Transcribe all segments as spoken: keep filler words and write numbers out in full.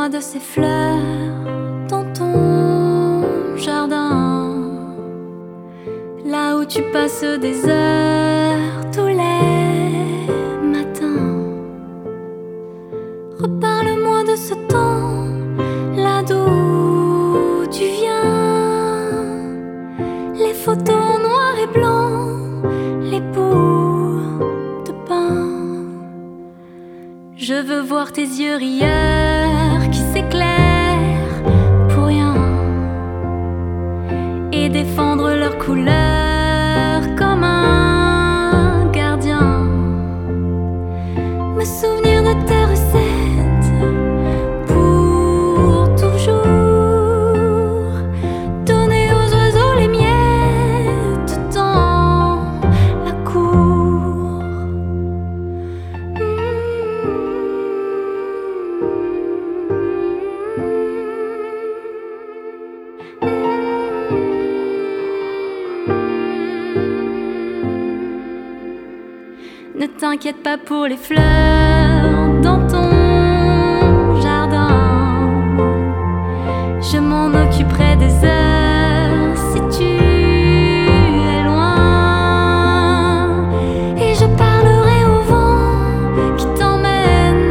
Parle-moi de ces fleurs dans ton jardin, là où tu passes des heures tous les matins. Reparle-moi de ce temps, là d'où tu viens, les photos en noir et blanc, les bouts de pain. Je veux voir tes yeux rieurs qui s'éclairent pour rien et défendre leurs couleurs comme un gardien. Me souvenir de tes recettes pour toujours, donner aux oiseaux les miettes dans la cour. Ne t'inquiète pas pour les fleurs dans ton jardin, je m'en occuperai des heures si tu es loin. Et je parlerai au vent qui t'emmène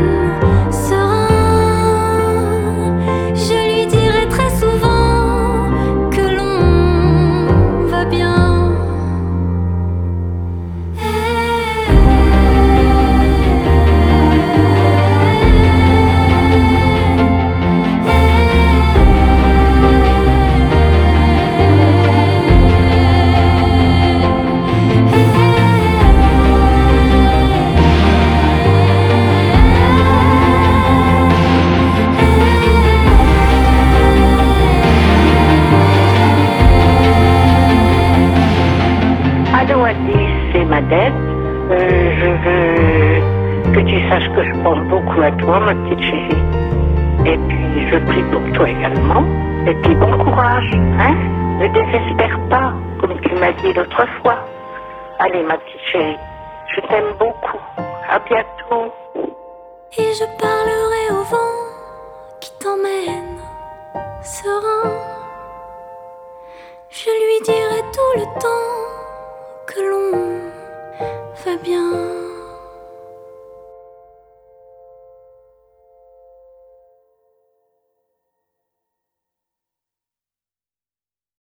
serein, je lui dirai très souvent que l'on va bien. Allô Alice, c'est Madette. Euh, je veux que tu saches que je pense beaucoup à toi, ma petite chérie. Et puis je prie pour toi également. Et puis bon courage, hein? Ne désespère pas, comme tu m'as dit l'autre fois. Allez ma petite chérie, je t'aime beaucoup. À bientôt. Et je parlerai au vent qui t'emmène serein, je lui dirai tout le temps